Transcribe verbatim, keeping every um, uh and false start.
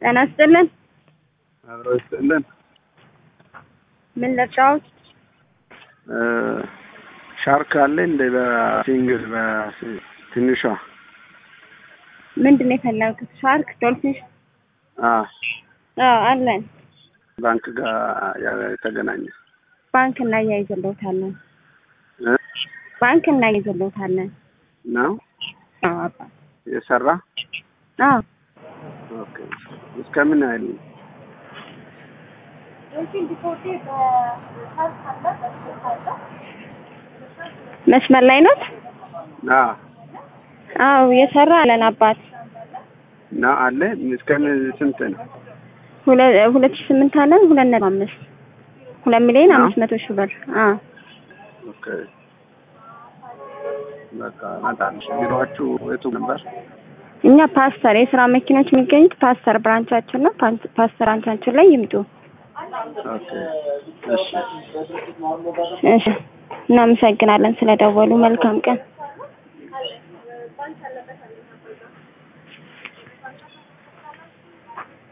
ጤና ይስጥልን። አብሮ ይስጥልን። ምን ልርዳዎት? ሻርክ አለ እንደ በሲንግል በትንሿ ምንድን ነው የፈለጉት? ሻርክ ዶልፊን? አዎ አዎ አለን። ባንክ ጋር የተገናኘ ባንክ እናያይዘልዎታለን። እ ባንክ እናያይዘልዎታለን ነው? አዎ አባ የሰራ? አዎ ኦኬ። እስከምን ያህል መስመር ላይ ነው? አዎ አዎ የሰራ አለን አባት ነው አለ። እስከምን ስንት ነው? ሁለት ሺህ ስምንት አለን። ሁለት ነጥብ አምስት ሁለት ሚሊዮን አምስት መቶ ሺህ ብር። አዎ ኦኬ። በቃ እመጣለሁ። ቢሮአችሁ የቱ ነበር? እኛ ፓስተር የስራ መኪኖች የሚገኙት ፓስተር ብራንቻችን ነው። ፓስተር ብራንቻችን ላይ ይምጡ። ኦኬ እሺ እሺ እናመሰግናለን ስለደወሉ። መልካም ቀን።